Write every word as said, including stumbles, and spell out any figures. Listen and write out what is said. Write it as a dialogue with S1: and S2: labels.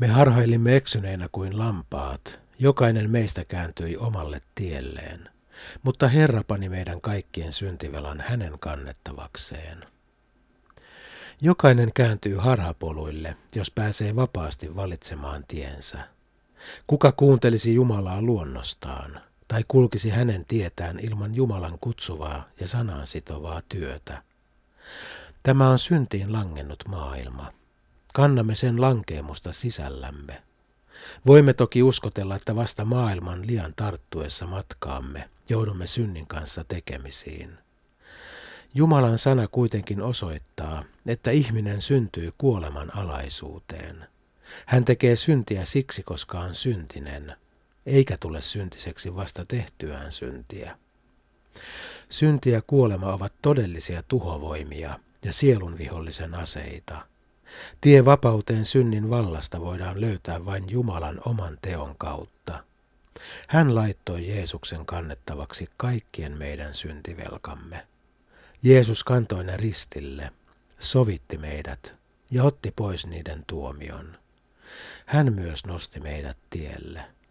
S1: Me harhailimme eksyneinä kuin lampaat, jokainen meistä kääntyi omalle tielleen, mutta Herra pani meidän kaikkien syntivelan hänen kannettavakseen. Jokainen kääntyy harhapoluille, jos pääsee vapaasti valitsemaan tiensä. Kuka kuuntelisi Jumalaa luonnostaan, tai kulkisi hänen tietään ilman Jumalan kutsuvaa ja sanaan sitovaa työtä? Tämä on syntiin langennut maailma. Kannamme sen lankeemusta sisällämme. Voimme toki uskotella, että vasta maailman liian tarttuessa matkaamme joudumme synnin kanssa tekemisiin. Jumalan sana kuitenkin osoittaa, että ihminen syntyy kuoleman alaisuuteen. Hän tekee syntiä siksi, koska on syntinen, eikä tule syntiseksi vasta tehtyään syntiä. Synti ja kuolema ovat todellisia tuhovoimia ja sielun vihollisen aseita. Tie vapauteen synnin vallasta voidaan löytää vain Jumalan oman teon kautta. Hän laittoi Jeesuksen kannettavaksi kaikkien meidän syntivelkamme. Jeesus kantoi ne ristille, sovitti meidät ja otti pois niiden tuomion. Hän myös nosti meidät tielle.